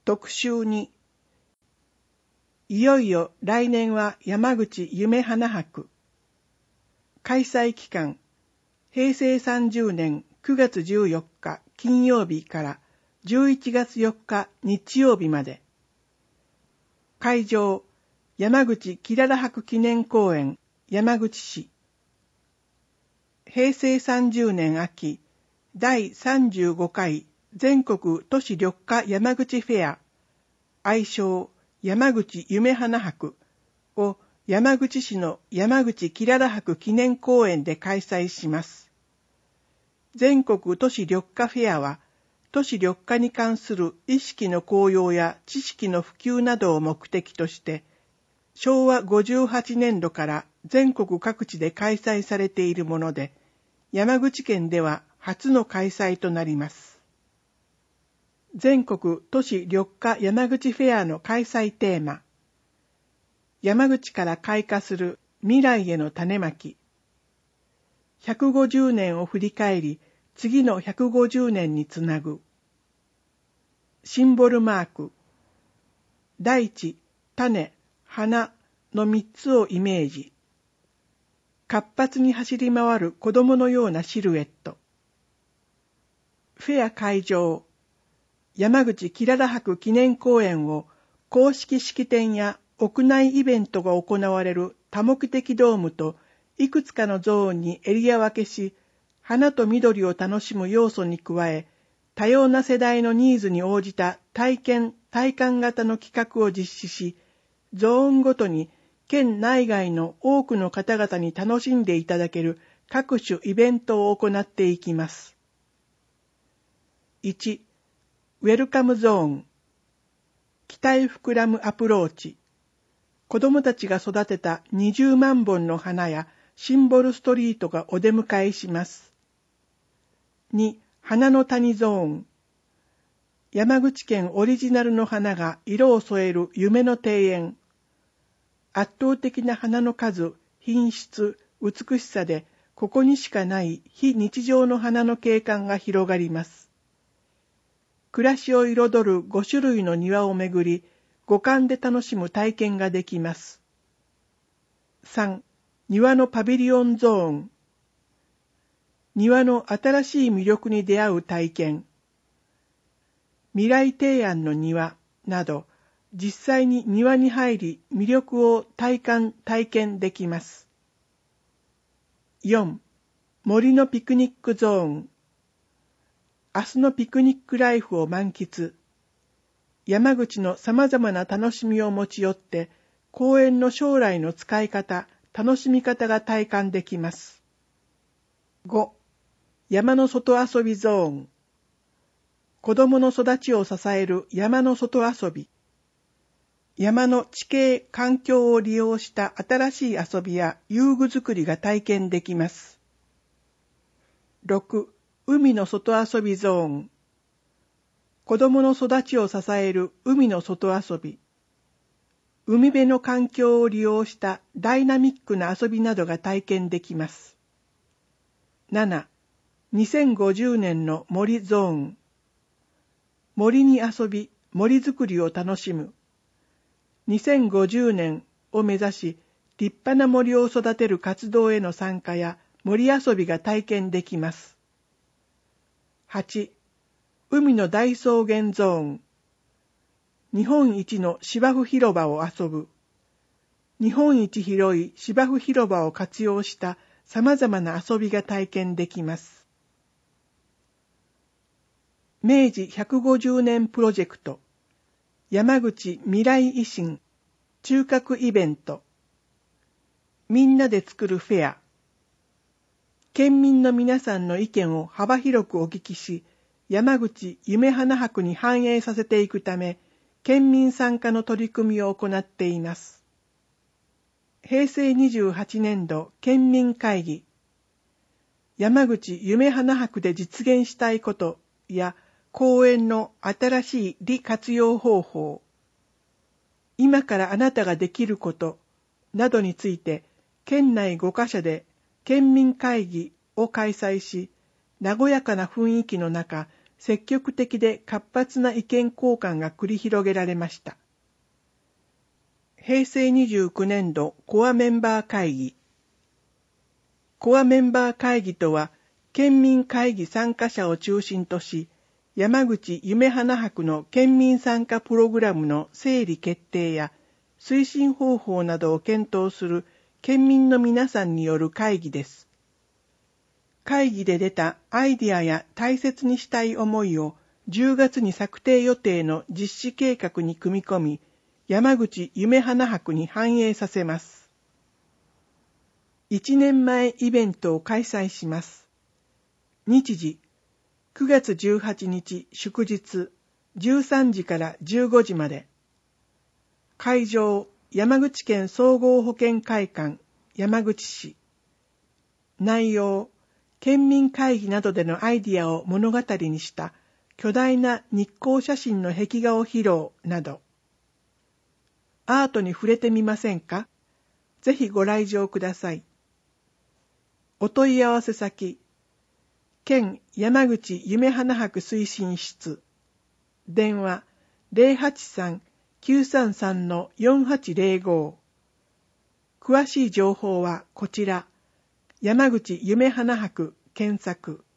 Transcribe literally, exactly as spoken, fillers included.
特集に、いよいよ来年は山口夢花博。開催期間、へいせいさんじゅうねんくがつじゅうよっか金曜日からじゅういちがつよっか日曜日まで。会場、山口きらら博記念公園、山口市。へいせいさんじゅうねん秋、だいさんじゅうごかい全国都市緑化山口フェア、愛称山口夢花博を山口市の山口きらら博記念公園で開催します。全国都市緑化フェアは、都市緑化に関する意識の高揚や知識の普及などを目的として、しょうわごじゅうはちねんどから全国各地で開催されているもので、山口県では初の開催となります。全国都市緑化山口フェアの開催テーマ、山口から開花する未来への種まき。ひゃくごじゅうねんを振り返り、次のひゃくごじゅうねんにつなぐ。シンボルマーク。大地、種、花のみっつをイメージ。活発に走り回る子供のようなシルエット。フェア会場。山口きらら博記念公園を公式式典や屋内イベントが行われる多目的ドームといくつかのゾーンにエリア分けし、花と緑を楽しむ要素に加え、多様な世代のニーズに応じた体験・体感型の企画を実施し、ゾーンごとに県内外の多くの方々に楽しんでいただける各種イベントを行っていきます。いち、ウェルカムゾーン。期待膨らむアプローチ。子どもたちが育てたにじゅうまんぼんの花やシンボルストリートがお出迎えします。に、花の谷ゾーン。山口県オリジナルの花が色を添える夢の庭園。圧倒的な花の数、品質、美しさで、ここにしかない非日常の花の景観が広がります。暮らしを彩るごしゅるいの庭をめぐり、五感で楽しむ体験ができます。さん、庭のパビリオンゾーン。庭の新しい魅力に出会う体験。未来提案の庭など、実際に庭に入り魅力を体感・体験できます。よん、森のピクニックゾーン。明日のピクニックライフを満喫。山口の様々な楽しみを持ち寄って、公園の将来の使い方、楽しみ方が体感できます。ご、山の外遊びゾーン。子供の育ちを支える山の外遊び。山の地形、環境を利用した新しい遊びや遊具作りが体験できます。ろく、海の外遊びゾーン。子供の育ちを支える海の外遊び。海辺の環境を利用したダイナミックな遊びなどが体験できます。なな、にせんごじゅうねんの森ゾーン。森に遊び、森づくりを楽しむ。にせんごじゅうねんを目指し、立派な森を育てる活動への参加や森遊びが体験できます。はち、海の大草原ゾーン。日本一の芝生広場を遊ぶ。日本一広い芝生広場を活用した様々な遊びが体験できます。明治ひゃくごじゅうねんプロジェクト。山口未来維新中核イベント。みんなで作るフェア。県民の皆さんの意見を幅広くお聞きし、山口夢花博に反映させていくため、県民参加の取り組みを行っています。へいせいにじゅうはちねんど県民会議。山口夢花博で実現したいことや、公園の新しい利活用方法、今からあなたができることなどについて、県内ごかしょで県民会議を開催し、和やかな雰囲気の中、 積極的で活発な意見交換が繰り広げられました。へいせいにじゅうきゅうねんどコアメンバー会議。コアメンバー会議とは、県民会議参加者を中心とし、山口夢花博の県民参加プログラムの整理決定や推進方法などを検討する県民の皆さんによる会議です。会議で出たアイデアや大切にしたい思いをじゅうがつに策定予定の実施計画に組み込み、山口夢花博に反映させます。いちねんまえイベントを開催します。日時、くがつじゅうはちにち祝日、じゅうさんじからじゅうごじまで。会場、山口県総合保健会館、山口市。内容、県民会議などでのアイディアを物語にした巨大な日光写真の壁画を披露など。アートに触れてみませんか？ぜひご来場ください。お問い合わせ先、県山口夢花博推進室、電話 ゼロはちさん きゅうさんさん よんはちゼロご。詳しい情報はこちら、山口夢花博検索。